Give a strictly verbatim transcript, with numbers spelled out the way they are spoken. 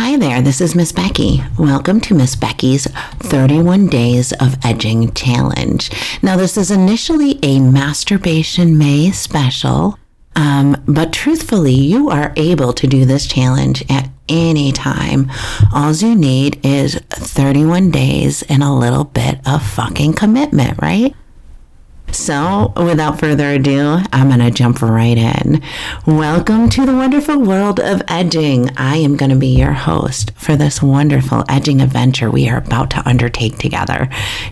Hi there, this is Miss Becky. Welcome to Miss Becky's thirty-one Days of Edging Challenge. Now, this is initially a Masturbation May special, um, but truthfully, you are able to do this challenge at any time. All you need is thirty-one days and a little bit of fucking commitment, right? So, without further ado, I'm going to jump right in. Welcome to the wonderful world of edging. I am going to be your host for this wonderful edging adventure we are about to undertake together.